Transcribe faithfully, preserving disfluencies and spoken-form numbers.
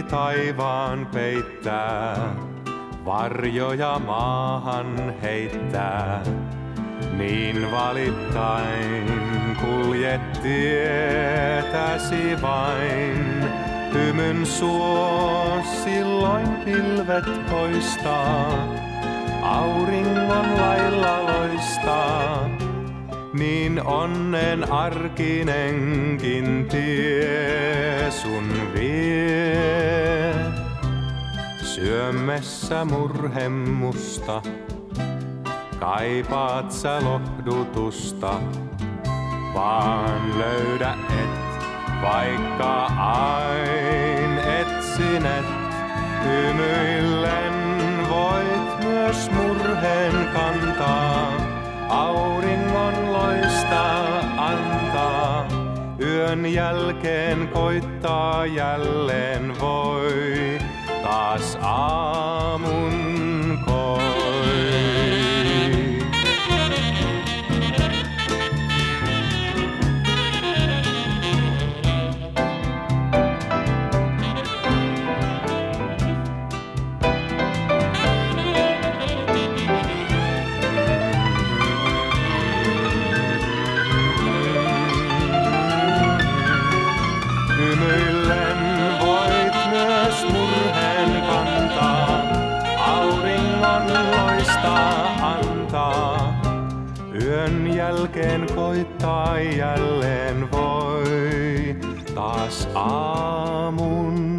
taivaan peittää, varjoja maahan heittää. Niin valittain kuljet tietäsi vain, hymyn suo silloin pilvet poistaa, auringon lailla loistaa. Niin onnen arkinenkin tie sun vie, syömessä murhemusta. Kaipaat sä lohdutusta, vaan löydä et, vaikka ain etsinet. Hymyillen voit myös murheen kantaa, auringon loistaa antaa. Yön jälkeen koittaa jälleen voi, taas aamun koi. Hymyillen voit myös murheen kantaa, auringon loistaa antaa. Yön jälkeen koittaa jälleen voi, taas aamun